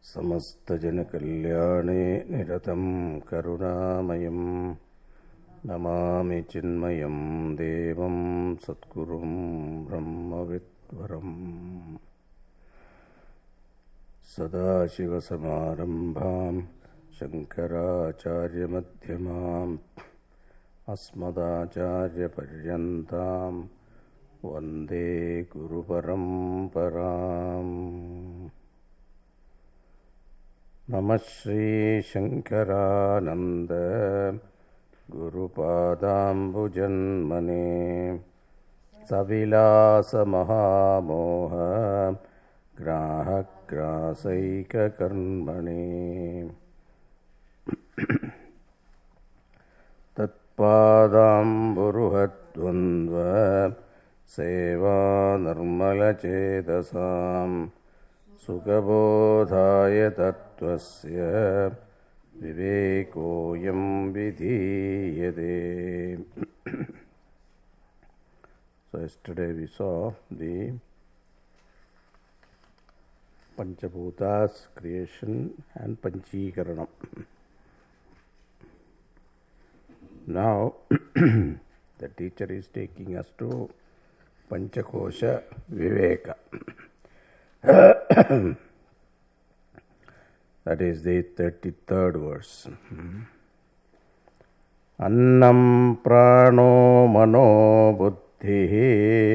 समस्तजनकल्याणे निरतं करुणामयं नमामि चिन्मयं देवं सद्गुरुं ब्रह्मविद्वरम् सदाशिवसमारम्भां शङ्कराचार्यमध्यमाम् अस्मदाचार्यपर्यन्तां वन्दे गुरुपरम्पराम्। नमः श्रीशङ्करानन्द गुरुपादाम्बुजन्मने सविलासमहामोह ग्राहग्रासैककर्मणे तत्पादाम्बुरुहद्वन्द्व सेवा निर्मलचेतसां सुखबोधाय तत्त्वस्य विवेकोऽयं विधीयते. So yesterday we saw the Panchabhutas, creation and Panchikaranam. Now the teacher is taking us to Panchakosha Viveka. That is the 33rd verse. Annam prano mano buddhihi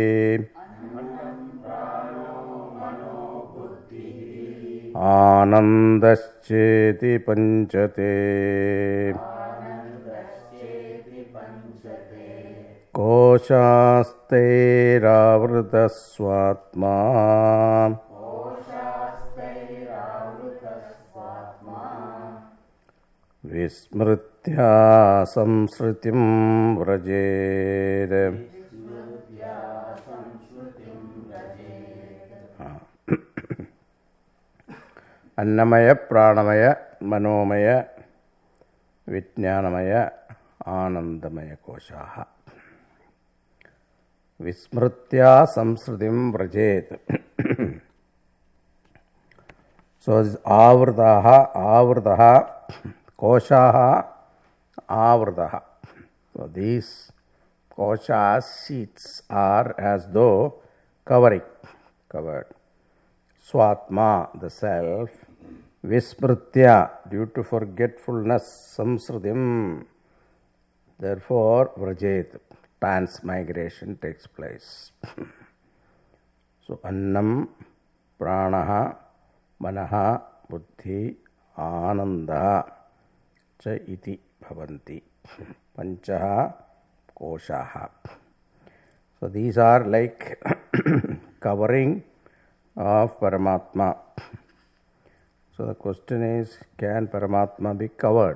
anandascheti panchate koshastairavrutasvatma vismritya samsritim vrajed. Annamaya, Pranamaya, Manomaya, Vijnanamaya, Anandamaya Koshaha. Vismritya samsritim vrajed. So Avrdaha, Koshaha, Avrdaha. So these Koshas, seats, are as though covered. Swatma, the self. Vismritya, due to forgetfulness. Samsritim, therefore Vrajet, transmigration takes place. So Annam, Pranaha, Manaha, Buddhi, Ananda cha iti bhavanti. Panchaha Koshaha. So these are like covering of Paramatma. So the question is, can Paramatma be covered?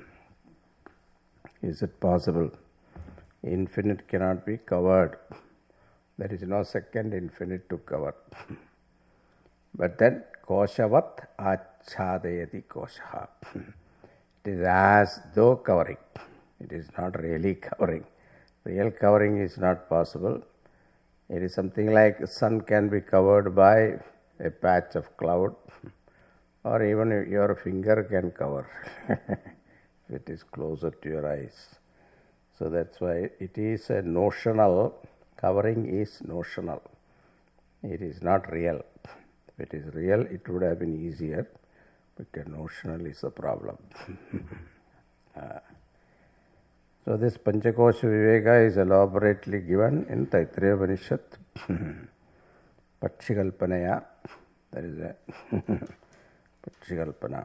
Is it possible? Infinite cannot be covered. There is no second infinite to cover. But then Koshavat achadayati koshaha. It is as though covering. It is not really covering. Real covering is not possible. It is something like the sun can be covered by a patch of cloud, or even your finger can cover if it is closer to your eyes. So that's why it is a notional, covering is notional. It is not real. If it is real, it would have been easier, but notional is the problem. So this Panchakosha Viveka is elaborately given in Taittiriya Upanishad. Pakshikalpanaya, there is a Pakshikalpana.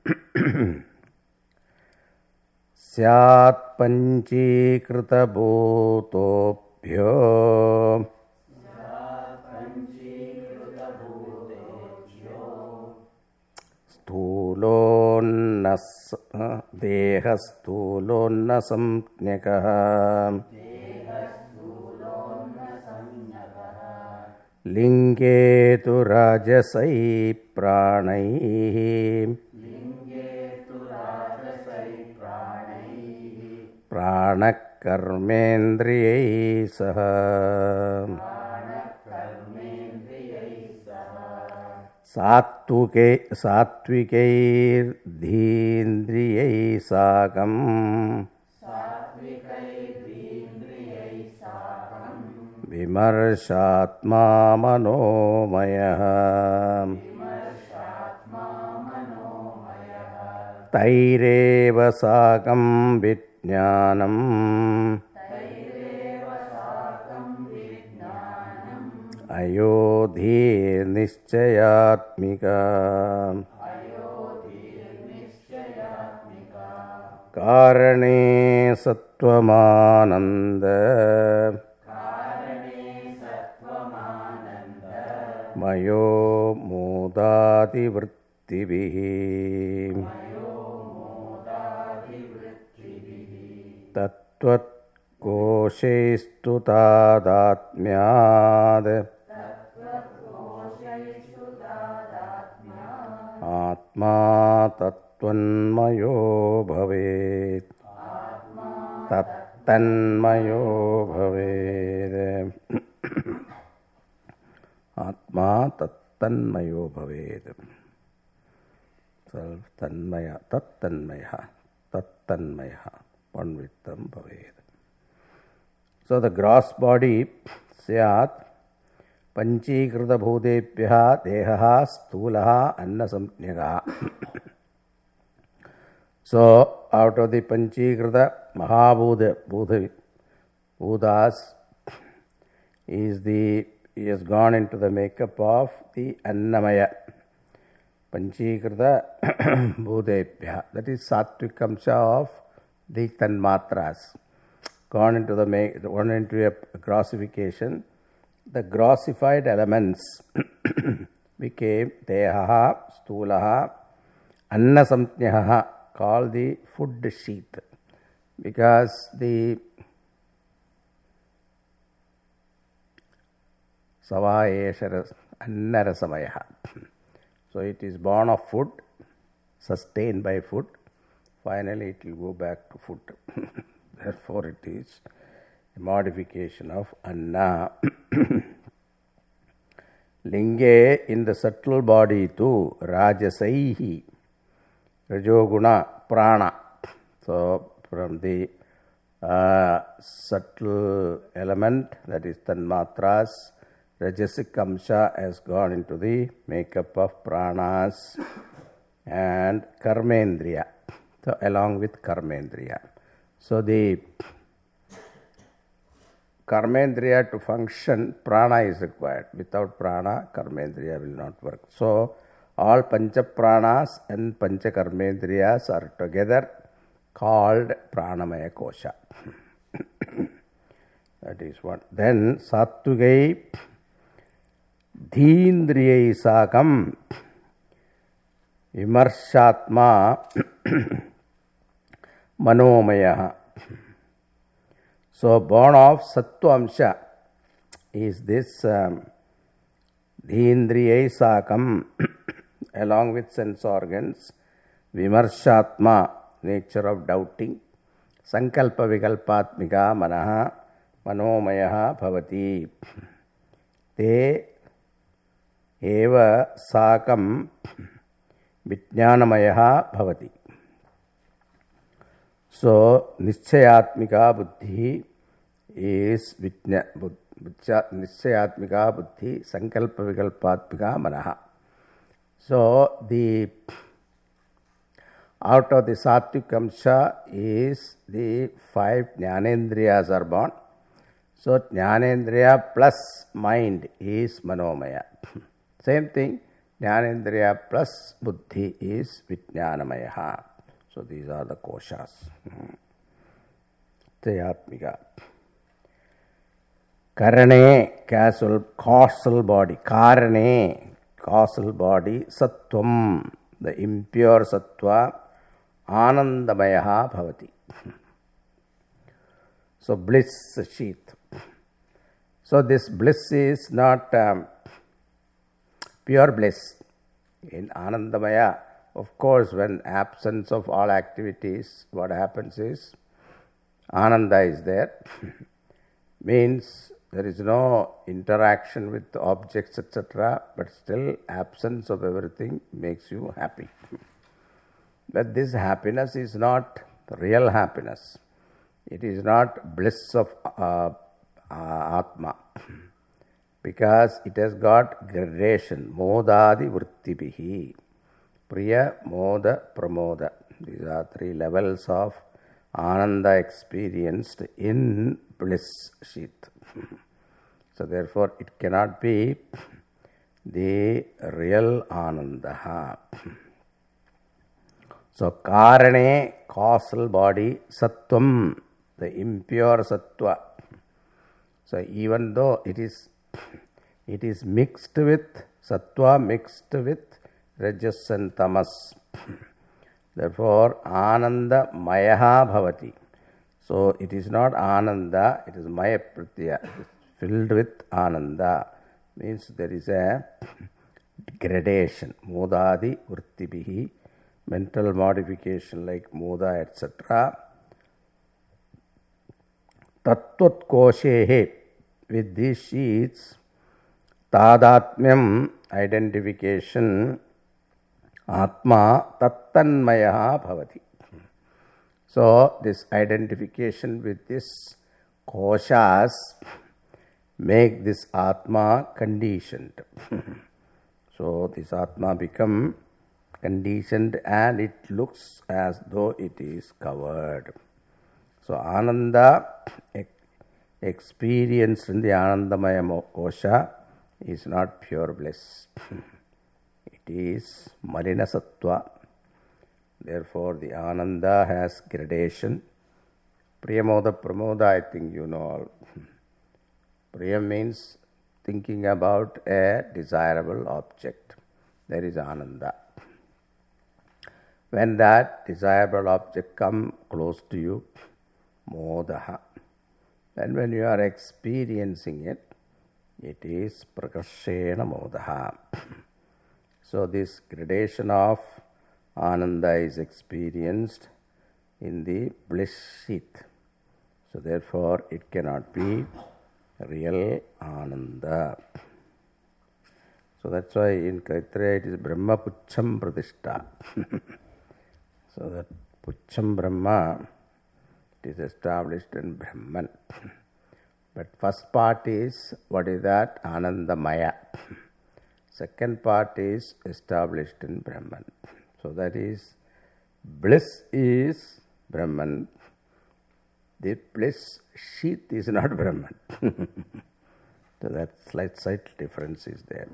Syat panchikrita bhutobhyo Dehastulonna samjnakaha Lingetu rajasai pranaihi pranakarmendriyai saha सात्विकैर्धीन्द्रियैः साकम् विमर्शात्मा मनोमयः तैरेव साकं विज्ञानम् अयोधीर्निश्चयात्मिका कारणे सत्त्वमानन्द मयो मोदादिवृत्तिभिः तत्त्वकोशैस्तु तादात्म्याद् आत्मा तत्त्वन्मयो भवेत् तत्तन्मयो भवेत् आत्मा तत्तन्मयो भवेत् तन्मय तत्तन्मयः तत्तन्मयः one with them bhaved. So the gross body syat panchīkrita bhūtebhyah dehaha stūlaha anna samjñagaha. So out of the panchīkrita bhutas he has gone into the makeup of the annamaya panchīkrita bhūtebhyah, that is sattvic amsha of the tanmatras, gone into a grossification. The grossified elements became dehaha, stulaha, anna samjñaha, called the food sheath, because the savayeshara annarasamaya. So it is born of food, sustained by food. Finally, it will go back to food. Therefore, it is a modification of anna. Linge, in the subtle body too, rajasaihi, rajoguna, prana. So, from the subtle element, that is tanmatras, rajasic amsha has gone into the makeup of pranas and karmendriya. So, along with karmendriya. So, the karmendriya to function, prana is required. Without prana, karmendriya will not work. So, all pancha pranas and pancha karmendriyas are together called pranamaya kosha. That is what. Then, sattvikai dhīndriyai sākam vimarshatma manomaya. So, born of sattva amsha is this dhīndriyai sākam, along with sense organs, vimarshatma, nature of doubting, sankalpa vikalpatmika manaha manomaya bhavati. Te eva sākam vijnanamaya bhavati. So, nischayatmika buddhi is nischayatmika buddhi, sankalpa vikalpatmika manaha. So, out of the sattvic amsha is the 5 jnanendriyas are born. So, jnanendriya plus mind is manomaya. Same thing, jnanendriya plus buddhi is vijnanamaya. So, these are the koshas. Tayatmika. Karane, causal body. Karane, causal body. Sattvam, the impure sattva. Anandamaya bhavati. So, bliss sheath. So, this bliss is not pure bliss. In Anandamaya, of course, when absence of all activities, what happens is Ananda is there. Means there is no interaction with objects, etc., but still absence of everything makes you happy. But this happiness is not real happiness. It is not bliss of Atma, because it has got gradation. Modadi vrittibihi. Priya, Moda, Pramoda. These are three levels of Ananda experienced in bliss sheath. So therefore it cannot be the real Ananda. So Karane, causal body, Sattvam, the impure Sattva. So even though it is mixed with Sattva, mixed with Rajas and Tamas. Therefore, Ananda Mayaha Bhavati. So it is not Ananda, it is Maya Pratyaya, filled with Ananda. Means there is a gradation. Modadi Vrittibihi, mental modification like Moda, etc. Tattvat Koshehe, with these sheets, Tadatmyam, identification, Atma Tattanmayaha Bhavati. So this identification with this koshas make this Atma conditioned. So this Atma become conditioned and it looks as though it is covered. So Ananda experienced in the Anandamaya kosha is not pure bliss. It is Malina Sattva. Therefore, the Ananda has gradation. Priyamoda, Pramoda, I think you know all. Priya means thinking about a desirable object. There is Ananda. When that desirable object comes close to you, Modaha. And when you are experiencing it, it is Prakarshena Modaha. So this gradation of Ananda is experienced in the bliss sheath. So therefore it cannot be real Ananda. So that's why in Kaitreya it is Brahma Pucham Pratishta. So that Pucham Brahma, it is established in Brahman. But first part is, what is that? Anandamaya. Second part is established in Brahman. So that is, bliss is Brahman. The bliss sheath is not Brahman. So that slight difference is there.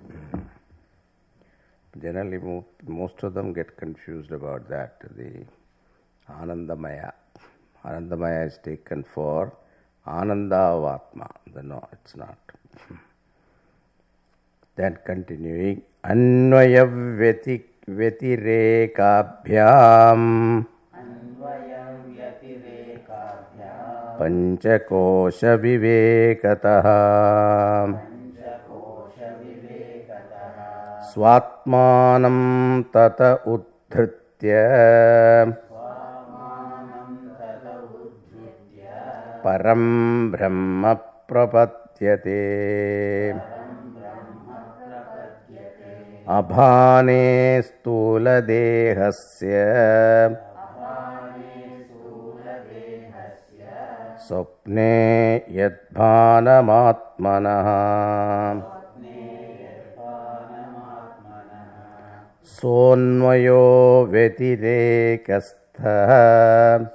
Generally, most of them get confused about that. The Anandamaya. Anandamaya is taken for Ananda of Atma. No, it's not. Then continuing, Anvaya Vyatirekabhyam Panchakosha Vivekataha Swatmanam Tata Uddhritya Param Brahma Prapadyate Abhane Stula Dehasya Sopne Yadbhanamatmanaha Sonvayo Vyatirekastha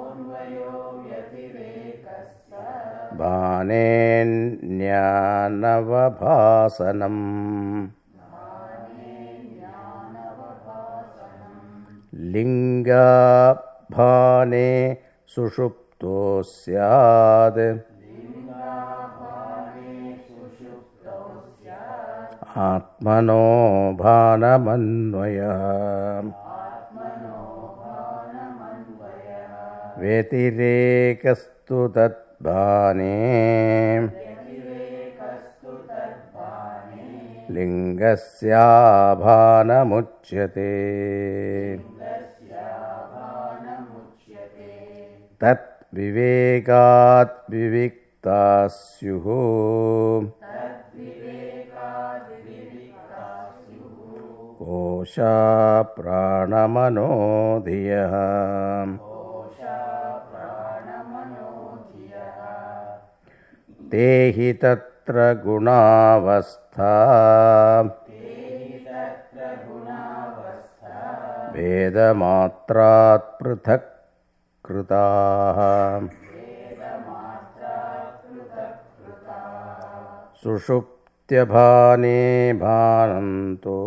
Bhanen Jnanavabhasanam Linga Bhane Sushupto Syad Atmano Bhanamanvaya Vyatirekasthu Tatbhane Lingasya Bhanamuchyate Tat Vivekat viviktasyuhu kosha pranamano dhiyah tehi tatra gunavastha vedamatrat prithak kritaha sushuptyabhane bhananto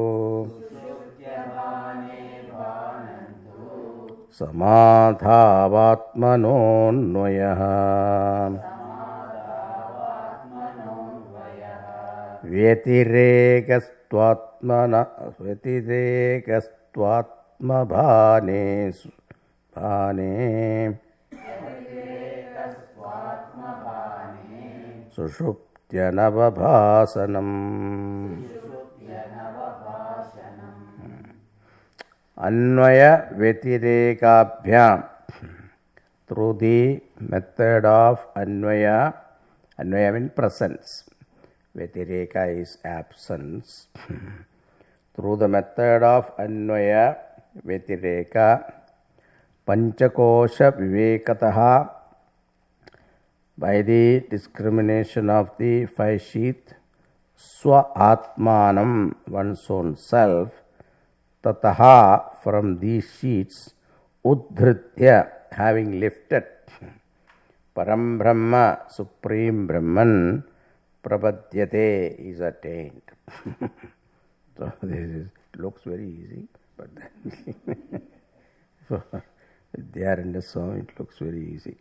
samadhavatmanonvayah व्यतिरेकस्त्वात्मभाने सुषुप्त्यनवभासनम् Anvay व्यतिरेकाभ्याम through the method of Anvaya. Anvaya means presence. Vyatireka is absence. Through the method of Anvaya, Vyatireka, Panchakosha Vivekataha, by the discrimination of the five sheath, Swa Atmanam, one's own self, Tataha, from these sheets, Udhritya, having lifted, Param Brahma, Supreme Brahman, Prapadyate is attained. So this looks very easy, but then for Vidyananda Swami it looks very easy.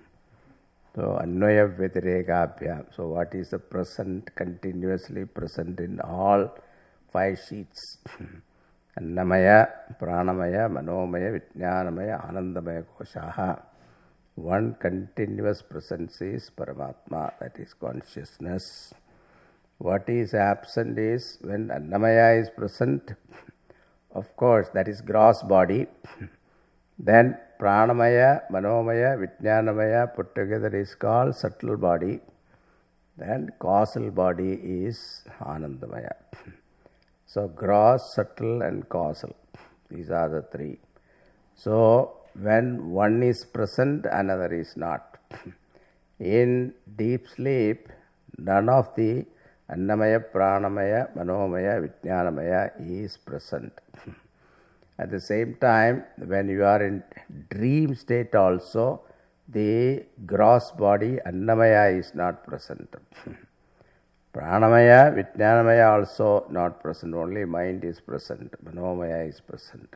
So Anvaya Vyatireka. So what is the present, continuously present in all five sheets? Annamaya, Pranamaya, Manomaya, Vijnanamaya, Anandamaya Koshaha. One continuous presence is Paramatma, that is consciousness. What is absent is when Annamaya is present, of course that is gross body. Then Pranamaya, Manomaya, Vijnanamaya put together is called subtle body. Then causal body is Anandamaya. So gross, subtle and causal, these are the three. So when one is present, another is not. In deep sleep, none of the Annamaya, Pranamaya, Manomaya, Vijnanamaya is present. At the same time, when you are in dream state also, the gross body Annamaya is not present. Pranamaya, Vijnanamaya also not present, only mind is present, Manomaya is present.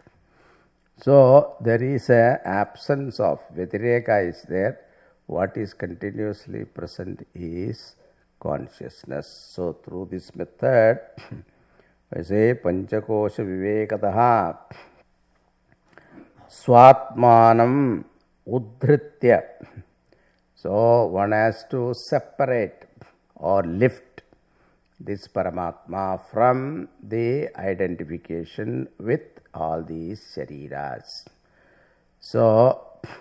So there is an absence of Vyatireka is there. What is continuously present is consciousness. So through this method, I say Panchakosha Vivekataha Swatmanam Udhritya. So one has to separate or lift this Paramatma from the identification with all these shariras. So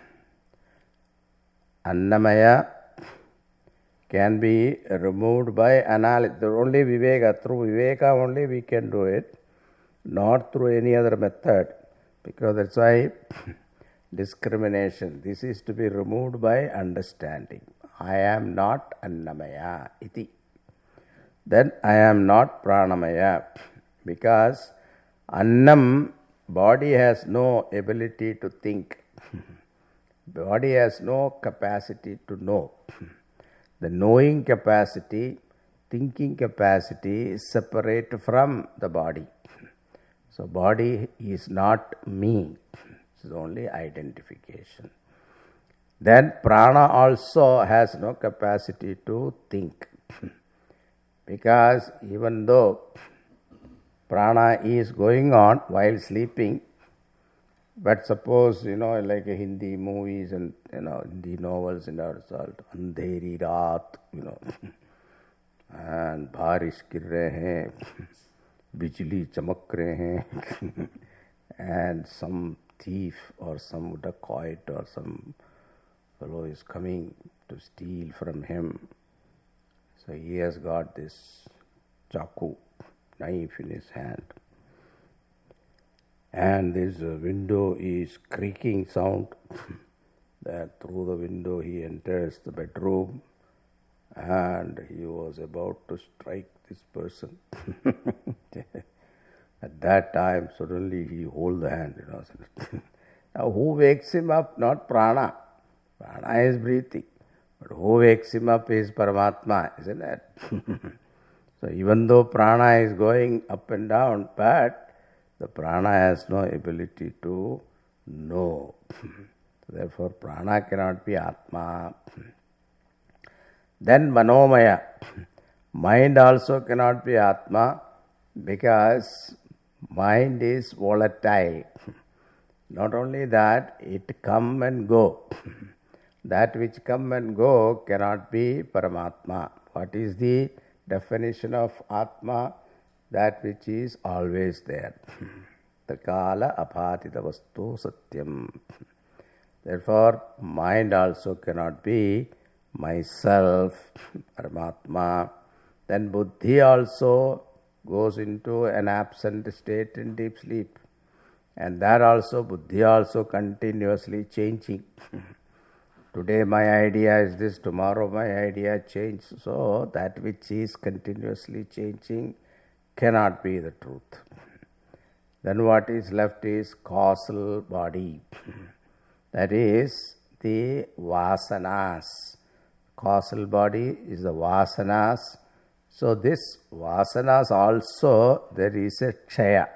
Annamaya can be removed by analysis. Only Viveka, through Viveka only we can do it, not through any other method, because that's why discrimination. This is to be removed by understanding. I am not Annamaya iti. Then I am not Pranamaya, because Annam, body has no ability to think. Body has no capacity to know. The knowing capacity, thinking capacity is separate from the body. So body is not me. It is only identification. Then prana also has no capacity to think. Because even though prana is going on while sleeping, but suppose, like a Hindi movies and, Hindi novels and our result, Andheri Raat, and Barish gir rahe hain, Bijli chamak rahe hain, and some thief or some dacoit or some fellow is coming to steal from him. So he has got this chaku, knife in his hand. And this window is creaking sound. That through the window he enters the bedroom and he was about to strike this person. At that time, suddenly he holds the hand. Now, who wakes him up? Not prana. Prana is breathing. But who wakes him up is Paramatma, isn't it? So, even though prana is going up and down, but the prana has no ability to know. Therefore, prana cannot be Atma. Then Manomaya. Mind also cannot be Atma because mind is volatile. Not only that, it come and go. That which come and go cannot be Paramatma. What is the definition of Atma? That which is always there. Takala apatita vastu satyam. Therefore, mind also cannot be myself, Paramatma. Then buddhi also goes into an absent state in deep sleep. And that also, buddhi also continuously changing. Today my idea is this, tomorrow my idea changes. So that which is continuously changing cannot be the truth. Then what is left is causal body. That is the vasanas. Causal body is the vasanas. So this vasanas also, there is a kshaya.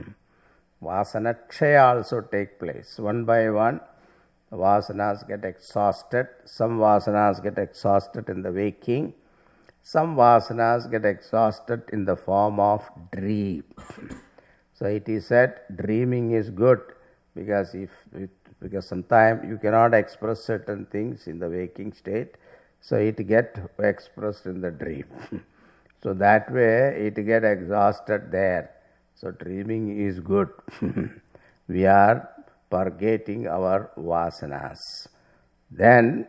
Vasana kshaya also take place. One by one, the vasanas get exhausted. Some vasanas get exhausted in the waking. Some vasanas get exhausted in the form of dream. So it is said dreaming is good because because sometimes you cannot express certain things in the waking state. So it get expressed in the dream. So that way it get exhausted there. So dreaming is good. We are purgating our vasanas. Then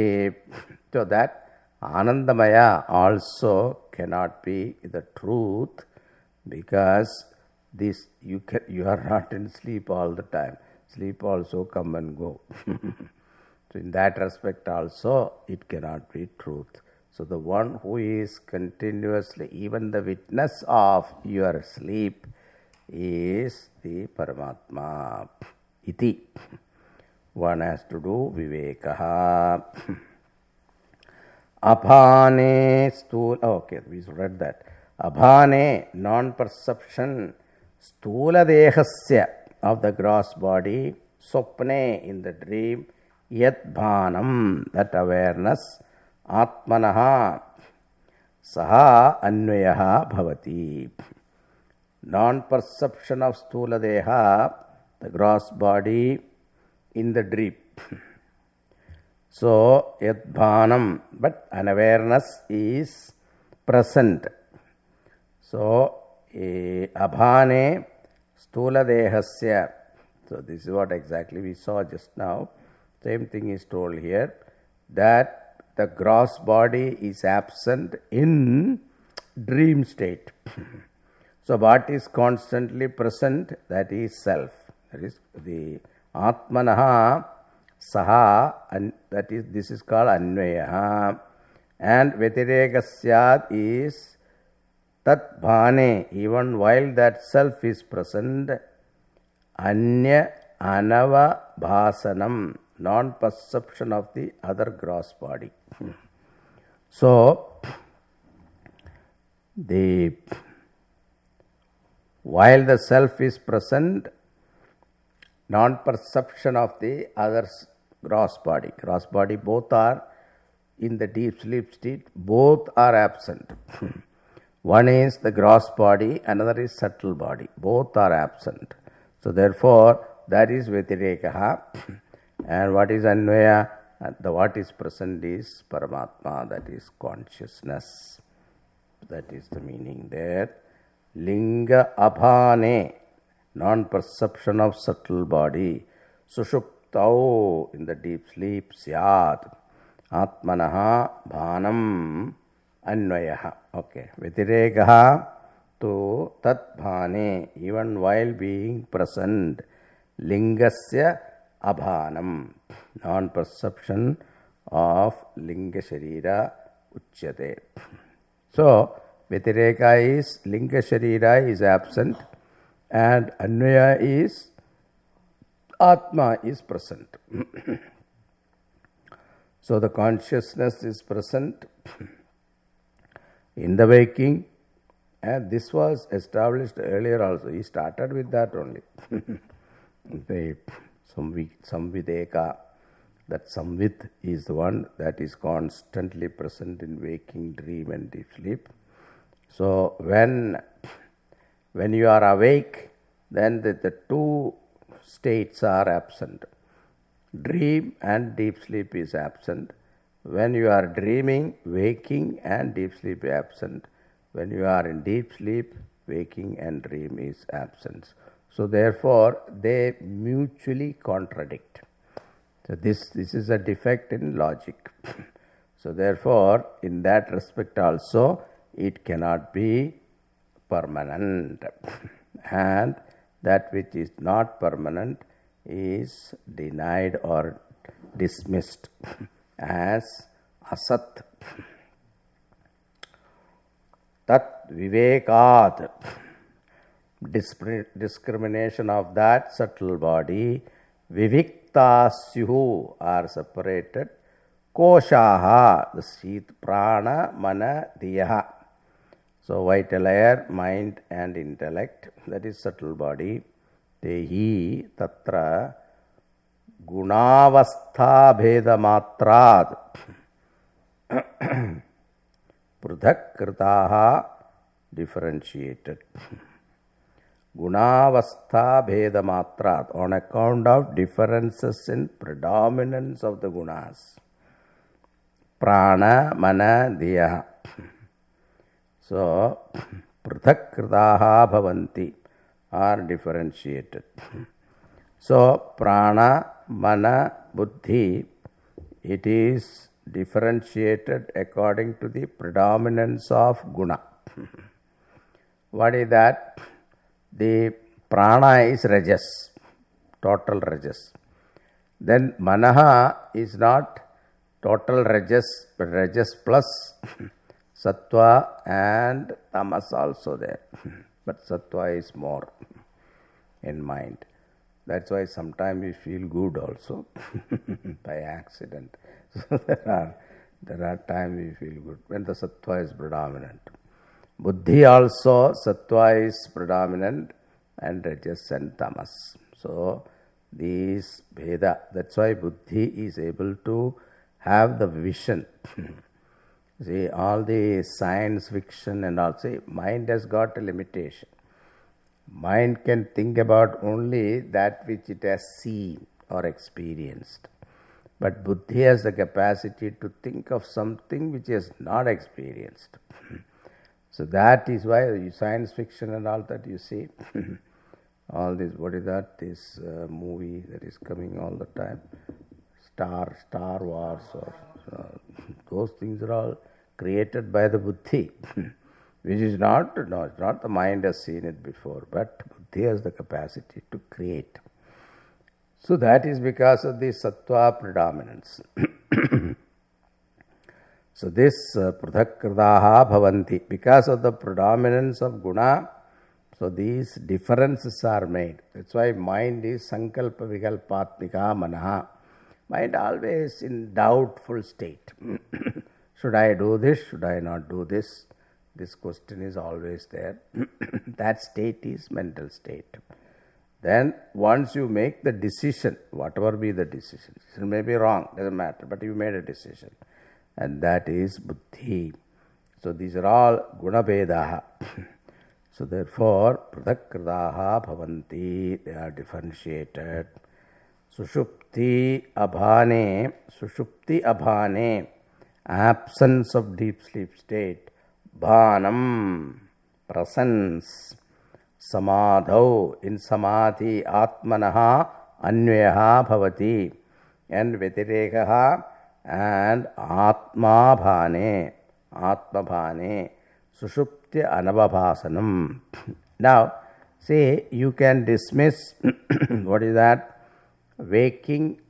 so that Anandamaya also cannot be the truth because this you are not in sleep all the time. Sleep also come and go. So in that respect also it cannot be truth. So the one who is continuously, even the witness of your sleep is the Paramatma. Iti. One has to do Vivekaha. Abhane stula. Okay, we read that. Abhane, non-perception, stula dehasya, of the gross body, sopne, in the dream, yat bhanam, that awareness, atmanaha, saha anvayaha bhavati. Non-perception of stula deha, the gross body, in the dream. So, yat bhanam, but unawareness is present. So, abhane stula dehasya. So, this is what exactly we saw just now. Same thing is told here, that the gross body is absent in dream state. So, what is constantly present? That is self. That is the Atmanaha Saha, and that is, this is called Anvayaha. And Vyatirekasyat is Tat Bhane, even while that self is present, Anya Anava Bhasanam, non-perception of the other gross body. So, while the self is present, non-perception of the other gross body both are in the deep sleep state, both are absent. One is the gross body, another is subtle body, both are absent. So therefore, that is Vyatirekaha. And what is Anvaya? What is present is Paramatma, that is consciousness. That is the meaning there. Linga abhane, non-perception of subtle body. Sushupte sushuptau, in the deep sleep, syat, atmanaha bhanam anvayaha. Okay, vitiregaha to tat bhane, even while being present, lingasya abhanam, non-perception of linga sharira uchyate. So, Vitireka is linga sharira is absent and Anvaya is Atma is present. So, the consciousness is present in the waking, and this was established earlier also. He started with that only. The Samvideka, that Samvid is the one that is constantly present in waking, dream and deep sleep. So when you are awake, then the two states are absent. Dream and deep sleep is absent. When you are dreaming, waking and deep sleep is absent. When you are in deep sleep, waking and dream is absent. So therefore, they mutually contradict. So this is a defect in logic. So therefore, in that respect also, it cannot be permanent. And that which is not permanent is denied or dismissed as asat. Tat vivekat, discrimination of that subtle body, vivikta syuhu are separated, koshaha, the seat, prana, mana, diyaha. So vital air, mind and intellect, that is subtle body. Tehi tatra gunavastha bheda matrad pruthak kritaha, differentiated. Gunavastha bheda matrad, on account of differences in predominance of the gunas. Prana, mana, diyaha. So, pruthak kritaha bhavanti, are differentiated. So, prana, mana, buddhi, it is differentiated according to the predominance of guna. What is that? The prana is rajas, total rajas. Then manaha is not total rajas, but rajas plus sattva and tamas also there. But sattva is more in mind. That's why sometimes we feel good also by accident. So there are times we feel good when the sattva is predominant. Buddhi also, sattva is predominant and rajas and tamas. So these bheda, that's why buddhi is able to have the vision. See, all the science fiction and all, see, mind has got a limitation. Mind can think about only that which it has seen or experienced. But buddhi has the capacity to think of something which is not experienced. So that is why science fiction and all that you see, all this, what is that, this movie that is coming all the time, Star Wars, or those things are all created by the buddhi, which is not, no, it's not the mind has seen it before, but buddhi has the capacity to create. So that is because of the sattva predominance. So this pruthakkritaha bhavanti, because of the predominance of guna, so these differences are made. That's why mind is sankalpa vikalpatmika manaha. Mind always in doubtful state. Should I do this? Should I not do this? This question is always there. That state is mental state. Then once you make the decision, whatever be the decision, it may be wrong, doesn't matter, but you made a decision. And that is buddhi. So these are all guna vedaha. So therefore, pruthakkritaha bhavanti, they are differentiated. Sushupti abhane, absence of deep sleep state. Bhanam, presence. Samadhau, in samadhi, atmanaha Anvayaha bhavati, and Vyatirekaha and Atma bhane, Sushupti anavabhasanam. Now, see, you can dismiss what is that? Waking,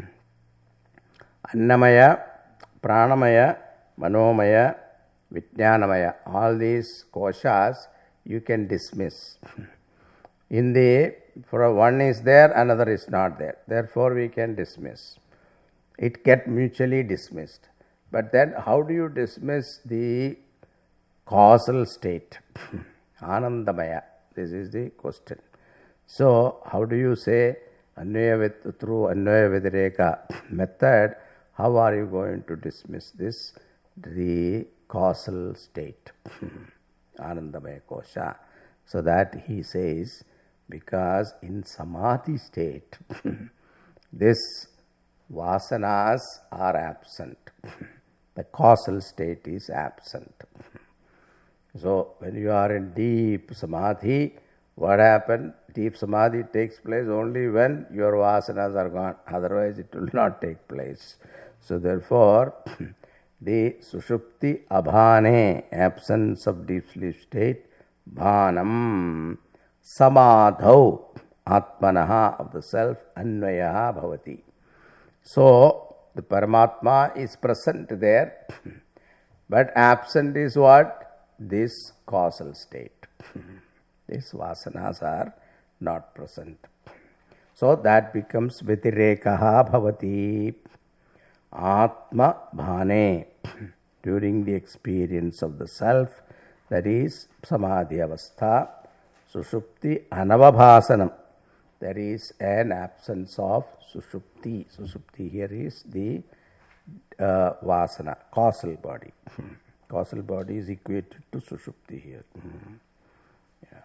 Annamaya, Pranamaya, Manomaya, Vijnanamaya. All these koshas you can dismiss. In the, for one is there, another is not there. Therefore, we can dismiss. It gets mutually dismissed. But then, how do you dismiss the causal state? Anandamaya. This is the question. So, how do you say through Anvaya Vyatireka method, how are you going to dismiss this? The causal state. Anandamaya kosha. So that he says, because in samadhi state, this vasanas are absent. The causal state is absent. So, when you are in deep samadhi, what happened? Deep samadhi takes place only when your vasanas are gone. Otherwise, it will not take place. So, therefore, the sushupti abhane, absence of deep sleep state, bhanam, samadhau, atmanaha, of the self, anvayaha bhavati. So, the Paramatma is present there, but absent is what? This causal state. These vasanas are not present. So, that becomes Vyatirekaha bhavati. Atma bhane, during the experience of the self, that is samadhi avastha. Sushupti anavabhasanam, there is an absence of sushupti. Sushupti here is the vasana, causal body. Causal body is equated to sushupti here. Yeah.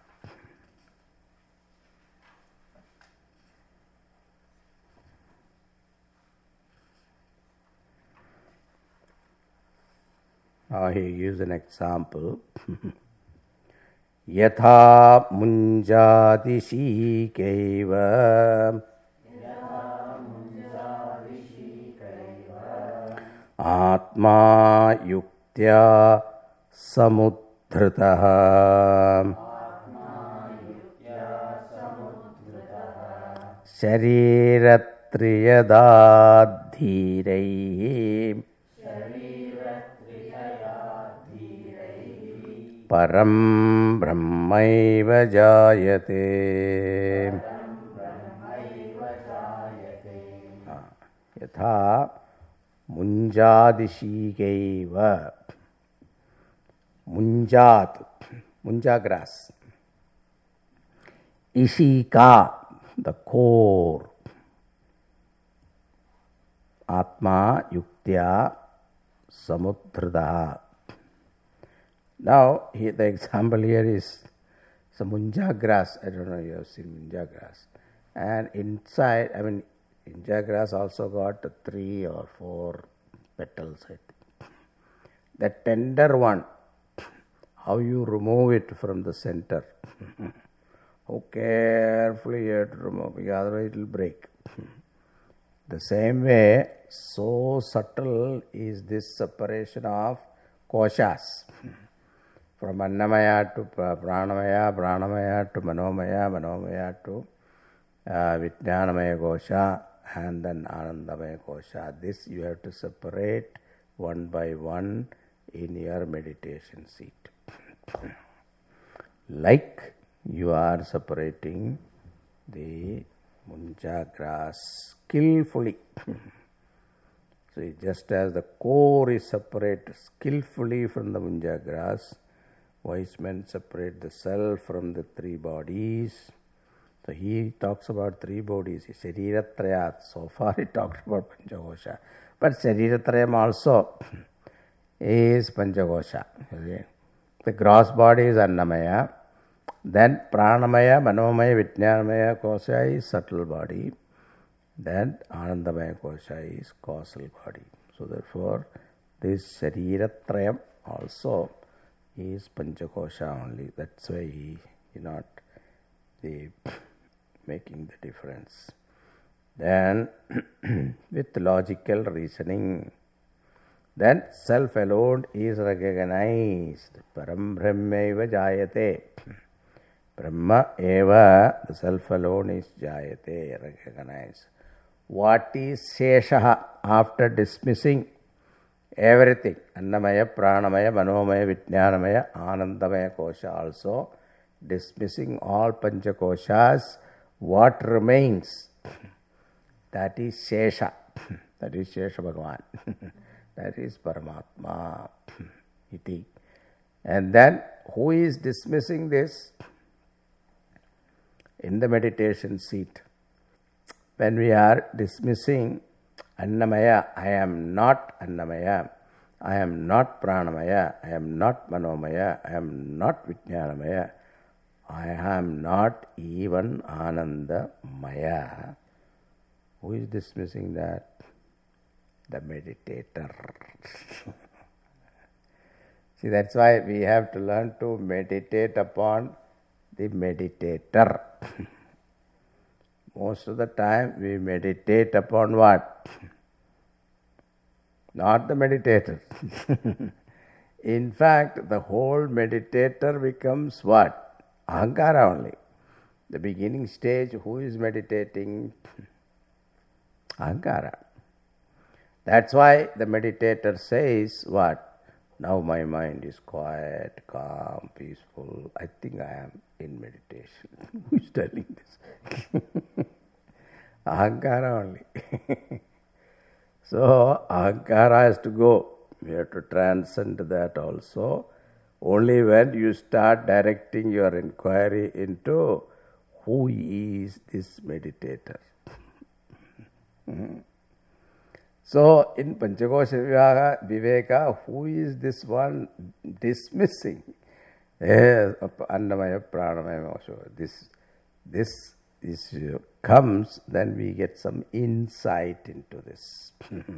Now he gives an example. Yatha munjati shikaiva Atma yuktya samudhritaha Shariratriyadadhiraihi Param brahmaiva jayate. Yatha munjadishikaiva. Munjat, munja grass. Ishika, the core. Atma yuktya samudhrita. Now, the example here is some munja grass. I don't know if you have seen munja grass. And inside, munja grass also got 3 or 4 petals, I think. The tender one, how you remove it from the center. How carefully you have to remove, because otherwise it will break. The same way, so subtle is this separation of koshas. From Annamaya to Pranamaya, Pranamaya to Manomaya, Manomaya to Vijnanamaya kosha, and then Anandamaya kosha. This you have to separate one by one in your meditation seat. Like you are separating the munja grass skillfully. So just as the core is separated skillfully from the munja grass, wise men separate the self from the 3 bodies. So he talks about 3 bodies. Shariratrayat. So far he talked about Panchakosha. But Shariratrayam also is Panchakosha. The gross body is Annamaya. Then Pranamaya, Manomaya, Vijnanamaya kosha is subtle body. Then Anandamaya kosha is causal body. So therefore, this Shariratrayam also is Panchakosha only. That's why he is not making the difference. Then with logical reasoning, then self alone is recognized. Param Brahmaiva Jayate. Brahma eva, the self alone is Jayate, recognized. What is Sheshaha after dismissing everything? Annamaya, Pranamaya, Manomaya, Vijnanamaya, Anandamaya Kosha also. Dismissing all Pancha Koshas, what remains? That is Shesha. That is Shesha Bhagavan. That is Paramatma. Iti. And then, who is dismissing this? In the meditation seat, when we are dismissing Annamaya, I am not Annamaya, I am not Pranamaya, I am not Manomaya, I am not Vijnanamaya, I am not even Anandamaya. Who is dismissing that? The meditator. See, that's why we have to learn to meditate upon the meditator. Most of the time we meditate upon what? Not the meditator. In fact, the whole meditator becomes what? Ahankara only. The beginning stage, who is meditating? Ahankara. That's why the meditator says what? Now my mind is quiet, calm, peaceful. I think I am in meditation. Who is telling this? Ahankara only. So Ahankara has to go. We have to transcend that also. Only when you start directing your inquiry into who is this meditator. So in Panchakosha Viveka, who is this one dismissing? Annamaya, Pranamaya, this comes, then we get some insight into this.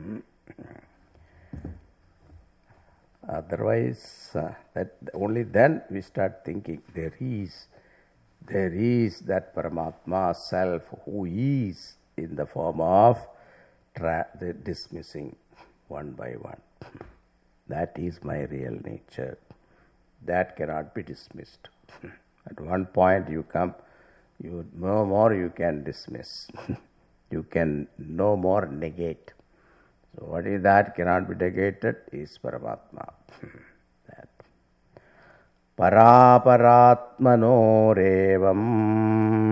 Otherwise, that only then we start thinking there is that Paramatma self who is in the form of the dismissing one by one. That is my real nature. That cannot be dismissed. At one point you come, you no more you can dismiss. You can no more negate. So what is that cannot be negated is Paramatma. That. Paraparatmanorevam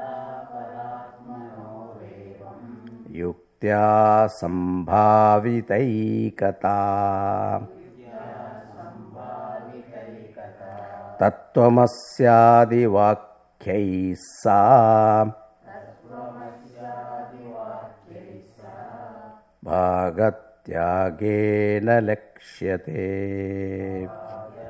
Yuktya sambhavitaikata Tattvamashyadi vakkyaisa Bhagatyagena lakshyate.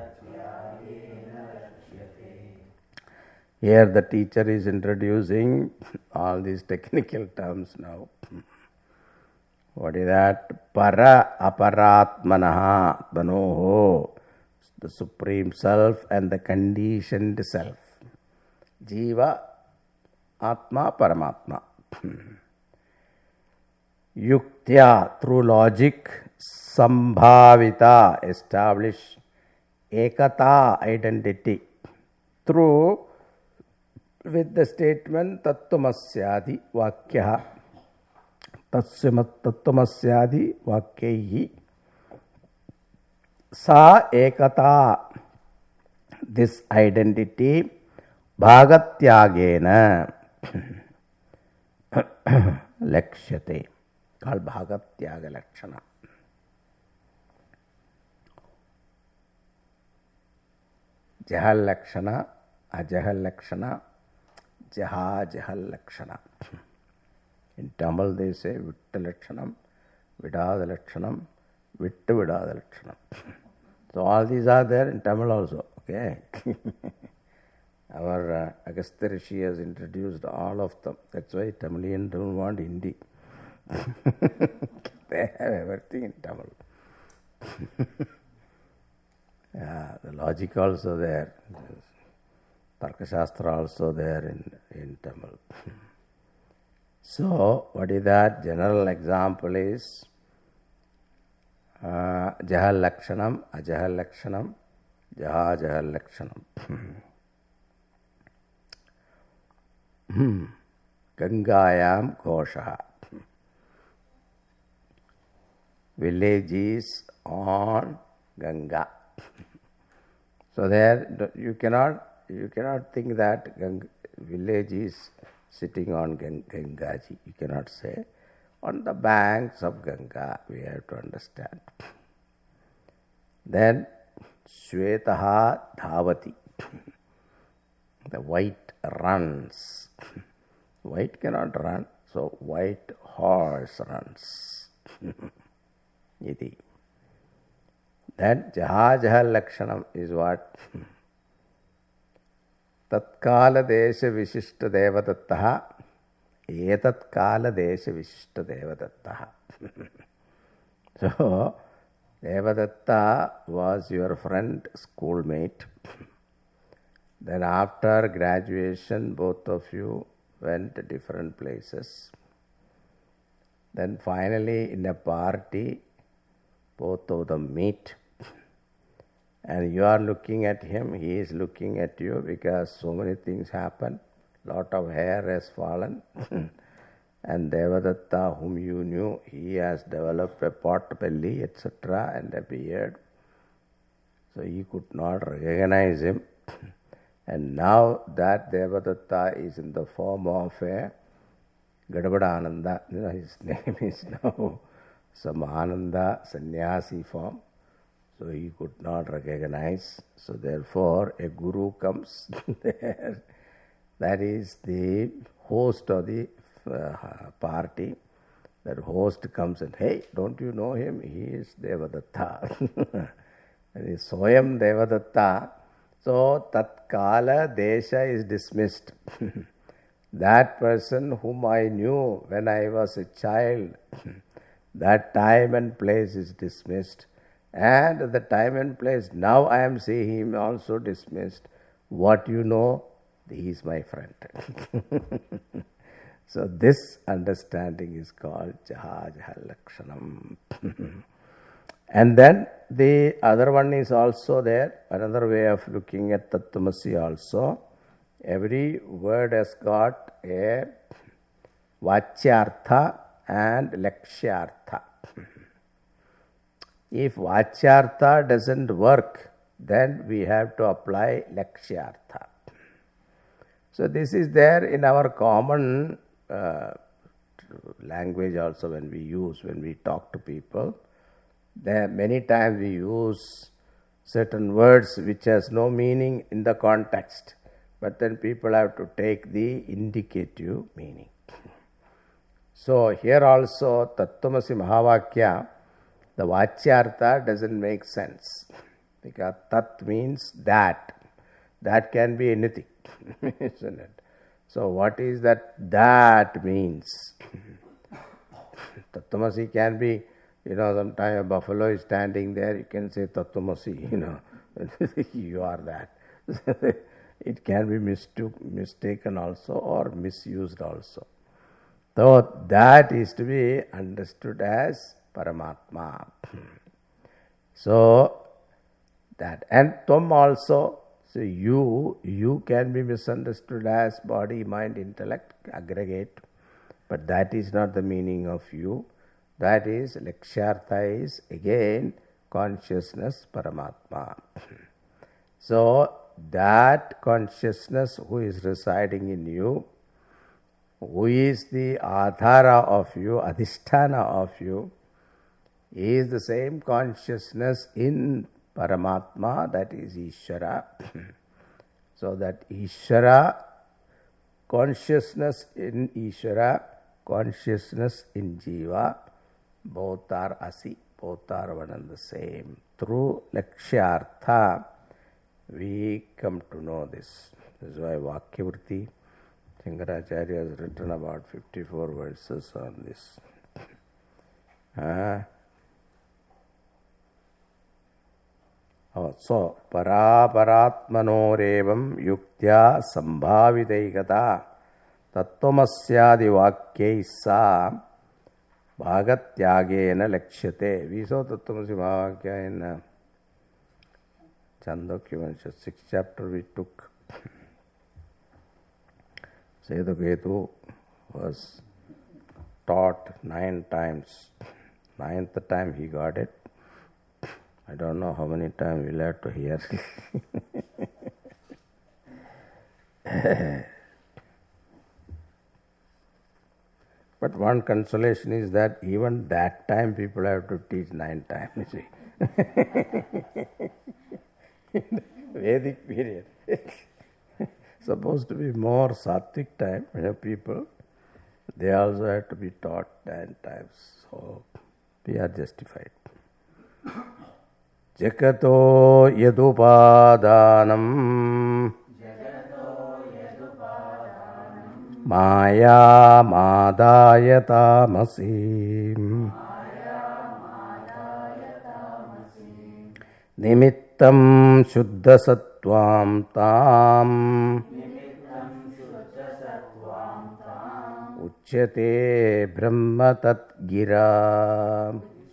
Here the teacher is introducing all these technical terms now. What is that? Para aparatmanaha, Manoho, the Supreme Self and the conditioned self. Jiva, Atma, Paramatma. Yuktya, through logic, Sambhavita, establish Ekata, identity. Through, with the statement Tattvamashyadi Vakya. Tattvamashyadi Vakyaihi. Sa Ekata, this identity, Bhagatyagena Lakshyate, called Bhagatyaga Lakshana. Jahal Lakshana, Ajahal Lakshana, Jaha Jahal Lakshana. In Tamil they say Vitta Lakshanam, Vidada Lakshanam, Vitta Vidada Lakshanam. So all these are there in Tamil also. Okay. Our Agastya Rishi has introduced all of them. That's why Tamilians don't want Hindi. They have everything in Tamil. The logic also there. Tarka Shastra also there in Tamil. So, what is that? General example is Jahal Lakshanam, Ajahal Lakshanam, Jahal Lakshanam. Gangayam Kosha. Villages on Ganga. So there you cannot think that village is sitting on Gangaji. You cannot say. On the banks of Ganga, we have to understand. Then Shwetaha Dhavati. The white runs. White cannot run, so white horse runs. Iti. Then Jahal Lakshanam is what? Tatkala Desha Vishishta Devadattaha Etatkala Desha Vishishta Devadattaha. So, Devadatta was your friend, schoolmate. Then after graduation, both of you went to different places. Then finally in a party, both of them meet. And you are looking at him, he is looking at you because so many things happen. Lot of hair has fallen. And Devadatta, whom you knew, he has developed a pot belly, etc. and a beard. So he could not recognize him. And now that Devadatta is in the form of a Gadabadananda, his name is now some Ananda sannyasi form. So he could not recognize. So therefore a guru comes there. That is the host of the party. That host comes and, hey, don't you know him? He is Devadatta. And is Soyam Devadatta. So Tatkala Desha is dismissed. That person whom I knew when I was a child, that time and place is dismissed. And the time and place, now I am seeing him also dismissed. What you know, he is my friend. So this understanding is called Jahal Lakshanam. And then the other one is also there, another way of looking at Tattvamasi also. Every word has got a Vachyartha and Lakshyartha. If Vachyartha doesn't work, then we have to apply Lakshyartha. So this is there in our common language also when we talk to people. There many times we use certain words which has no meaning in the context, but then people have to take the indicative meaning. So here also Tattvamasi Mahavakya, the Vachyartha doesn't make sense, because Tat means that. That can be anything, isn't it? So what is that means? Tattvamasi can be, sometime a buffalo is standing there, you can say Tattvamasi, you are that. It can be mistaken also or misused also. So that is to be understood as Paramatma. So that, and Tvam also, so you can be misunderstood as body, mind, intellect, aggregate, but that is not the meaning of you. That is, Lakshyartha is again consciousness, Paramatma. So that consciousness who is residing in you, who is the Adhara of you, Adhisthana of you, is the same consciousness in Paramatma, that is Ishvara. So that Ishvara, consciousness in Ishvara, consciousness in Jiva, both are Asi, both are one and the same. Through Lakshyartha, we come to know this. This is why Vakyavritti, Shankaracharya has written about 54 verses on this. So, paraparatmanorevam yuktya sambhavidaikata Tattvamasyadi vakyai sa bhagatyagena lakshate. We saw Tattvamasi Mahavakya in Chandogya, 6th chapter we took. Setuketu was taught 9 times. 9th time he got it. I don't know how many times we'll have to hear. But one consolation is that even that time people have to teach 9 times, you see. In the Vedic period. Supposed to be more sattvic time, people, they also have to be taught 9 times. So, we are justified. Jagato yadupadanam maya madaya tamasi nimittam shuddha sattvam tam uchyate brahma tat gira.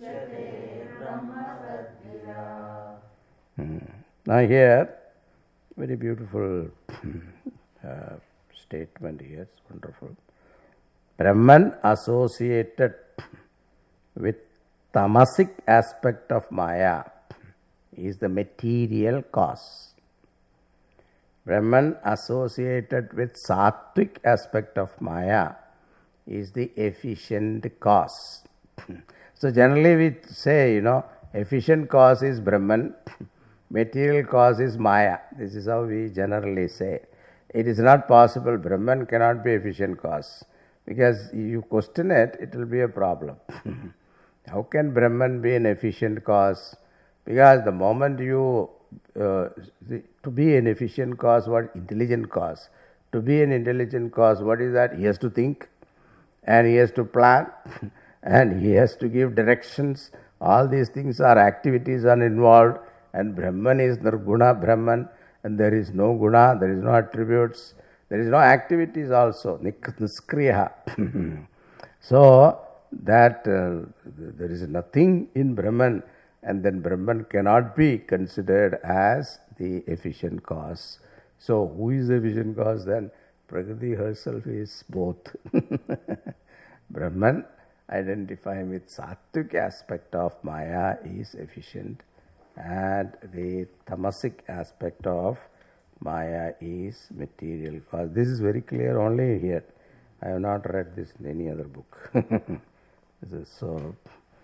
Now here, very beautiful statement here, it's wonderful. Brahman associated with tamasic aspect of Maya is the material cause. Brahman associated with sattvic aspect of Maya is the efficient cause. So generally we say, efficient cause is Brahman, material cause is Maya. This is how we generally say. It is not possible. Brahman cannot be efficient cause. Because if you question it, it will be a problem. How can Brahman be an efficient cause? Because the moment you, to be an efficient cause, what? Intelligent cause. To be an intelligent cause, what is that? He has to think, and he has to plan, and he has to give directions. All these things are activities are involved, and Brahman is Nirguna Brahman, and there is no guna, there is no attributes, there is no activities also, niskriya. So, that there is nothing in Brahman, and then Brahman cannot be considered as the efficient cause. So, who is the efficient cause then? Prakriti herself is both. Brahman, identifying with sattvic aspect of Maya, is efficient, and the tamasic aspect of Maya is material cause. This is very clear only here. I have not read this in any other book. This is so.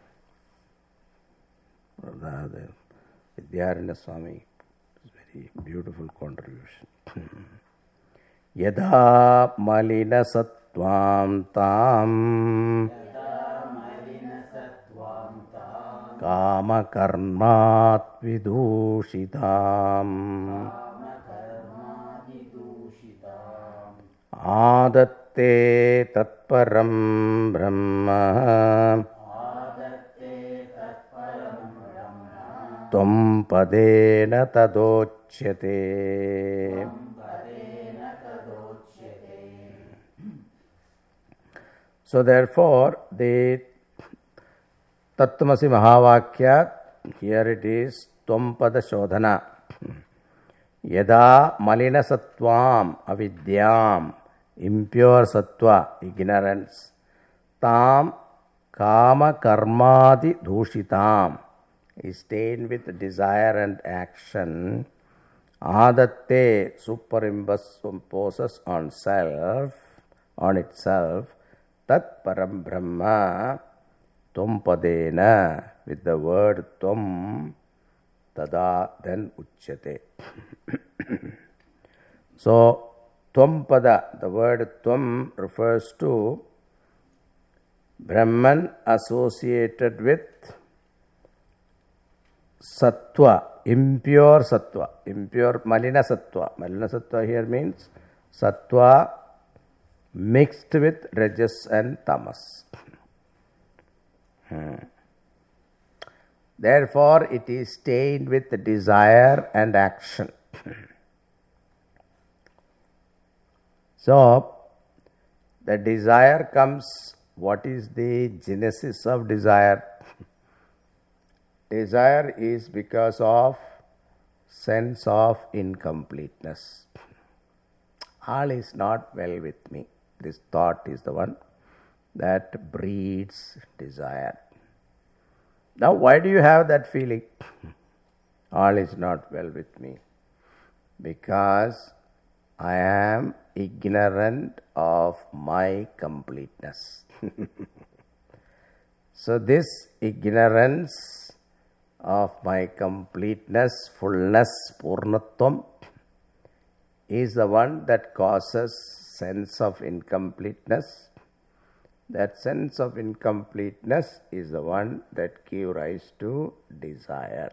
The Vidyaranya Swami is very beautiful contribution. Yadha malina sattvam tam kama karmat vidushitam adatte tatparam brahma tvam padena tadochyate. So therefore, the Tattvamasi Mahavakya, here it is Tvam Pada Shodhana. Yada malina sattvam avidyam, impure sattva, ignorance, tam kama karmadi dushitam, is stained with desire and action, adatte, superimposes on self, on itself, tat param brahma, tvam padena, with the word tvam, tada, then uchyate. So, tvam pada, the word tvam refers to Brahman associated with sattva, impure sattva, impure malina sattva. Malina sattva here means sattva mixed with rajas and tamas. Therefore, it is stained with desire and action. So, the desire comes. What is the genesis of desire? Desire is because of sense of incompleteness. All is not well with me. This thought is the one that breeds desire. Now, why do you have that feeling? All is not well with me. Because I am ignorant of my completeness. So this ignorance of my completeness, fullness, purnatvam, is the one that causes sense of incompleteness. That sense of incompleteness is the one that gives rise to desire.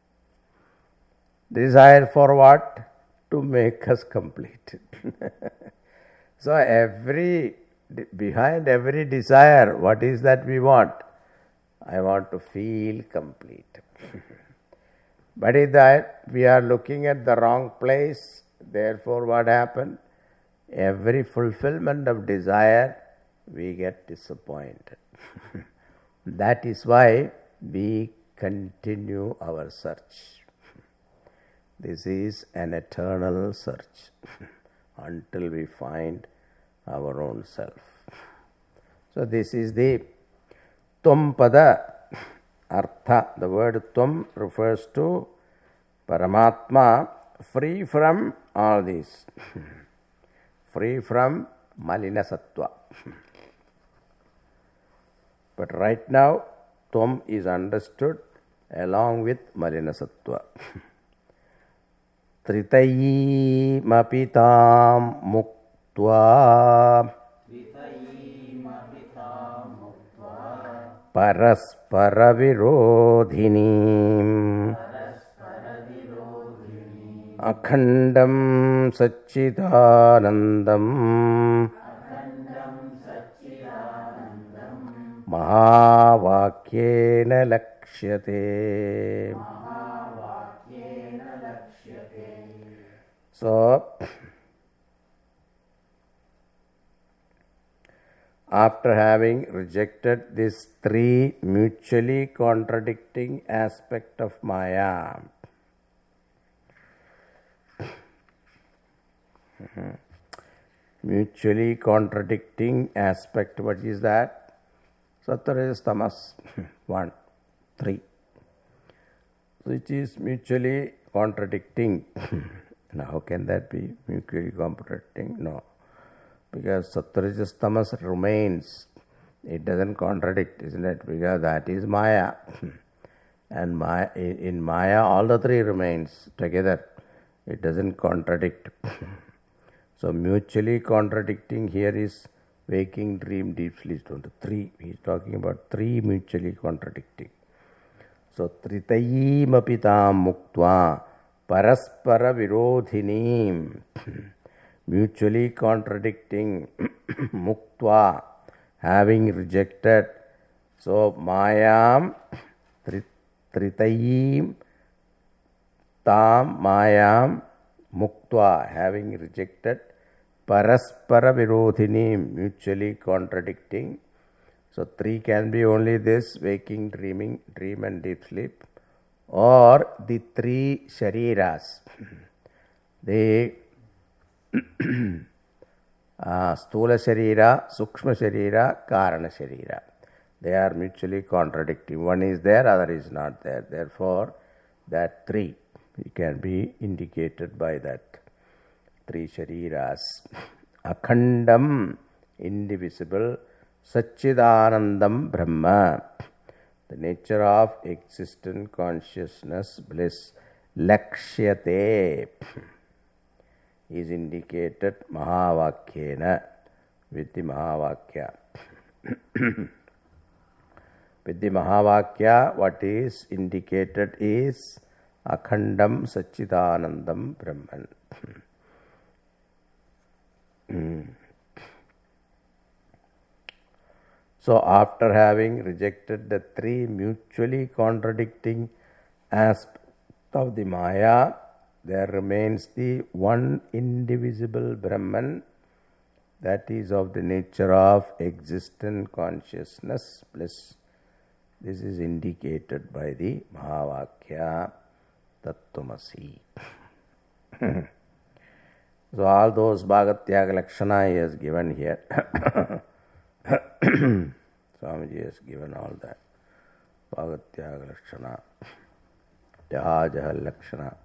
Desire for what? To make us complete. So behind every desire, what is that we want? I want to feel complete. But in that we are looking at the wrong place. Therefore what happened? Every fulfillment of desire, we get disappointed. That is why we continue our search. This is an eternal search until we find our own self. So this is the Tvam Pada Artha. The word Tvam refers to Paramatma, free from all these, free from Malina Sattva. But right now, Tvam is understood along with Malina Sattva. Tritayimapitam muktva paraspara virodhinim akhandam satchidanandam mahavakyena lakshyate. So, after having rejected these three mutually contradicting aspects of Maya, mutually contradicting aspect, what is that? Sattva, Rajas, Tamas, 1, 3, which is mutually contradicting. Now, how can that be mutually contradicting? No. Because Sattva, Rajas, Tamas remains. It doesn't contradict, isn't it? Because that is Maya. And in Maya, all the three remains together. It doesn't contradict. So, mutually contradicting here is waking, dream, deep sleep. Three. He is talking about three mutually contradicting. So, Tritayimapitam muktva paraspara virodhinim, mutually contradicting, muktva, having rejected. So, mayam, tritayim, tam, mayam, muktva, having rejected, paraspara virodhinim, mutually contradicting. So, three can be only this: waking, dreaming, dream and deep sleep, or the three shariras, the Stula Sharira, Sukshma Sharira, Karana Sharira. They are mutually contradicting. One is there, other is not there. Therefore, that three can be indicated by that three shariras. Akhandam, indivisible, Satchidanandam Brahma, the nature of existent consciousness, bliss, Lakshyate, is indicated Mahavakyena, with the Mahavakya. With the Mahavakya, what is indicated is Akhandam Satchidanandam Brahman. So, after having rejected the three mutually contradicting aspects of the Maya, there remains the one indivisible Brahman, that is of the nature of existent consciousness, plus this is indicated by the Mahavakya Tattvamasi. So all those Bhagatyaga Lakshana he has given here. Swamiji has given all that. Bhagatyaga Lakshana, Jahajaha Lakshana.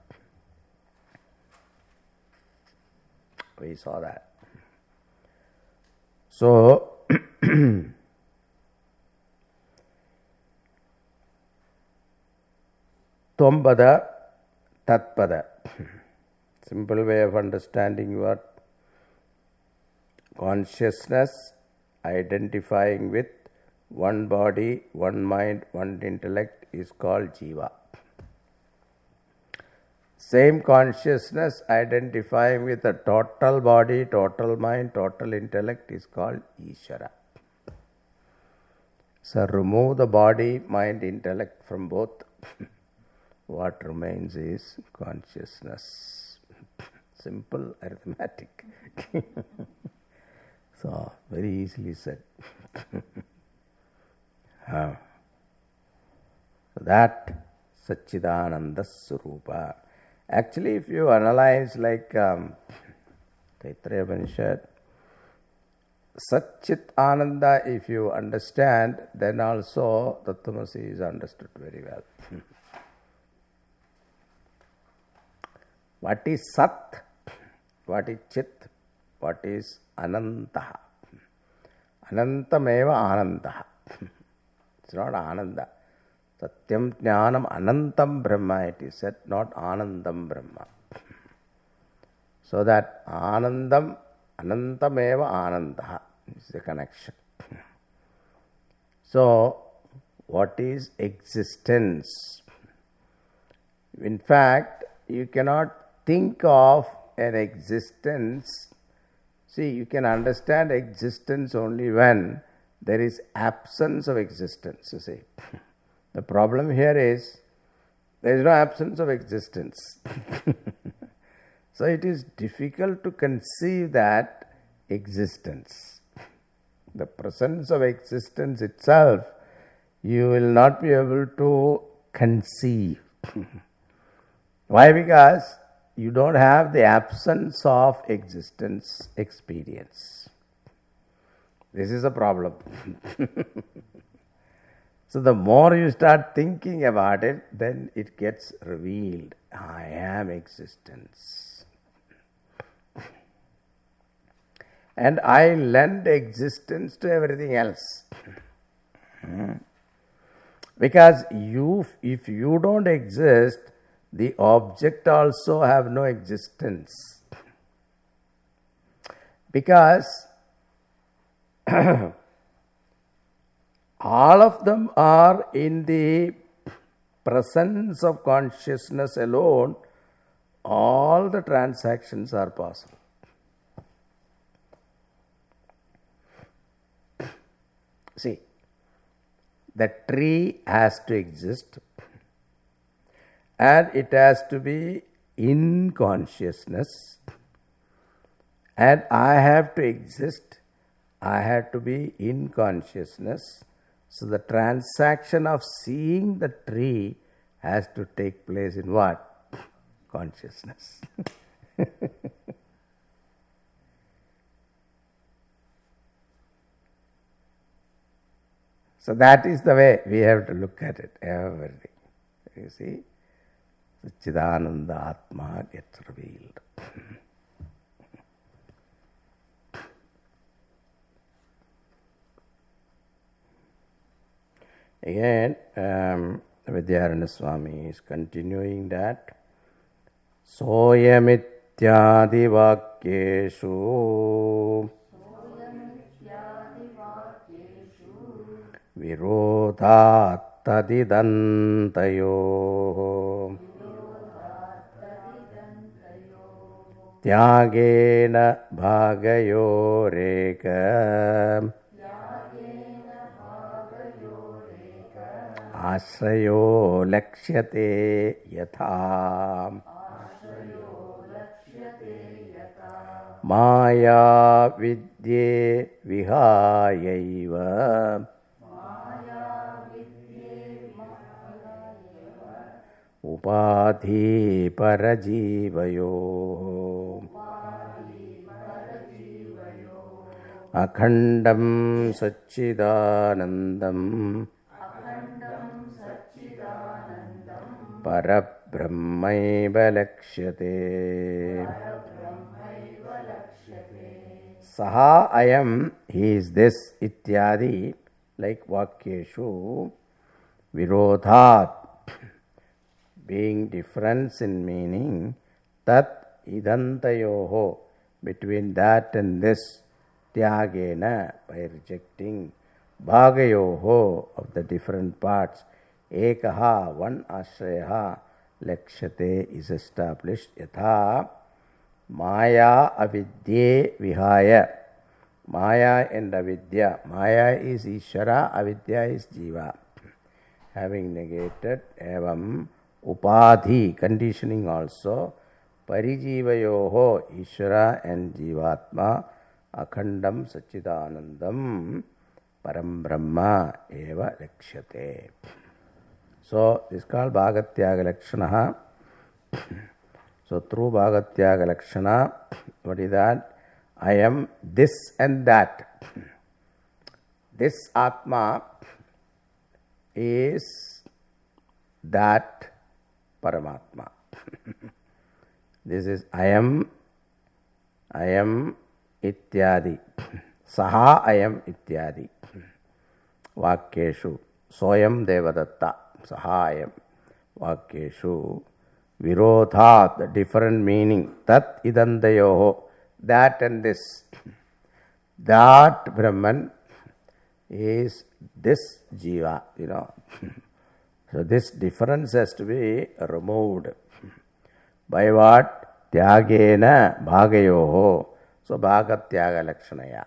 We saw that. So, Tvampada, Tatpada. Simple way of understanding what consciousness identifying with one body, one mind, one intellect is called Jiva. Same consciousness identifying with a total body, total mind, total intellect is called Ishvara. So remove the body, mind, intellect from both. What remains is consciousness. Simple arithmetic. So, very easily said. So that Satchidananda Swarupa. Actually, if you analyze like Taittiriya Upanishad, Satchit Ananda, if you understand, then also Tattvamasi is understood very well. What is Sat? What is Chit? What is Anantaha? Anantameva Anantaha. It's not Ananda. Satyam Jnanam Anantam Brahma, it is said, not Anandam Brahma. So that Anandam, Anantameva Anantaha is the connection. So, what is existence? In fact, you cannot think of an existence. See, you can understand existence only when there is absence of existence, you see. The problem here is, there is no absence of existence. So it is difficult to conceive that existence. The presence of existence itself, you will not be able to conceive. Why? Because you don't have the absence of existence experience. This is a problem. So the more you start thinking about it, then it gets revealed. I am existence. And I lend existence to everything else. Because if you don't exist, the object also have no existence. Because all of them are in the presence of consciousness alone, all the transactions are possible. See, the tree has to exist and it has to be in consciousness, and I have to exist, I have to be in consciousness. So the transaction of seeing the tree has to take place in what? Consciousness. So that is the way we have to look at it, everything. You see, Satchidananda Atma gets revealed. Again, Vidyaranya Swami is continuing that. Soyamityadi vakyeshu virodhat tadidantayo tyagena bhagayoreka Ashrayo lakshyate yatha Maya vidye vihayaiva upadhi parajivayo akhandam satchidanandam parabrahmaiva lakshyate. Saha ayam, he is this, ityadi, like vakyeshu, virodhat, being difference in meaning, tat idantayoho, between that and this, tyagena, by rejecting, bhagayoho, of the different parts, ekaha, one ashrayaha, lakshate, is established, yatha, Maya avidye vihaya. Maya and avidya. Maya is Ishvara, avidya is Jiva. Having negated, evam upadhi, conditioning also, parijivayoho, Ishvara and Jivatma, akhandam satchidanandam, param brahma eva lakshyate. So, this is called Bhagatyaga Lakshanaha. So, through Bhagatyaga Lakshana, what is that? I am this and that. This Atma is that Paramatma. This is I am ityadi. Saha I am ityadi. Vakyeshu. Soyam Devadatta. Saha I am. Vakyeshu. Virodhat, the different meaning. Tat idandayoho, that and this. That Brahman is this Jiva, So this difference has to be removed. By what? Tyagena bhagayoho. So bhagatyaga lakshanaya.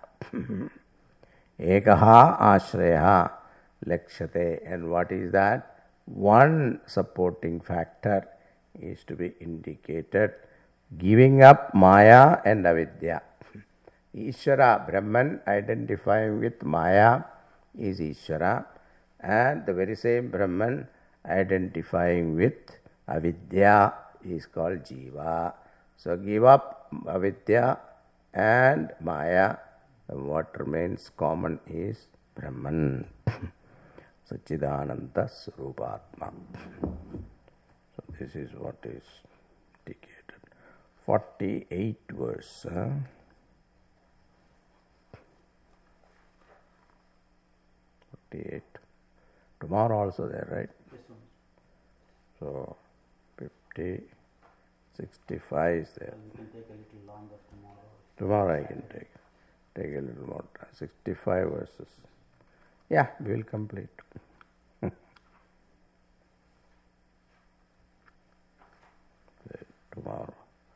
Ekaha ashrayaha lakshate. And what is that? One supporting factor is to be indicated, giving up Maya and Avidya. Ishvara, Brahman, identifying with Maya is Ishvara, and the very same Brahman identifying with Avidya is called Jiva. So give up Avidya and Maya, and what remains common is Brahman. Satchidananda Surupatma. So this is what is indicated. 48 verse. 48. Tomorrow also there, right? Yes, sir. So 50, 65 is there. We can take a little longer tomorrow. Tomorrow I can take a little more time. 65 verses. Yeah, we will complete. Tomorrow.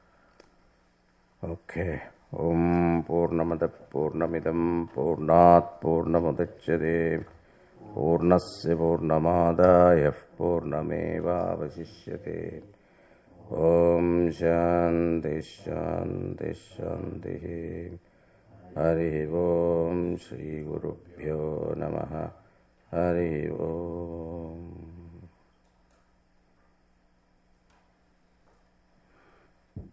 Okay. Om Purnamada Purnamidam Purnat Purnamudachyate Purnasya Purnamadaya Purnameva Vasishyate. Om Shanti Shanti Shanti. Hari Om Shri Gurubhyo Namaha. Hari Om.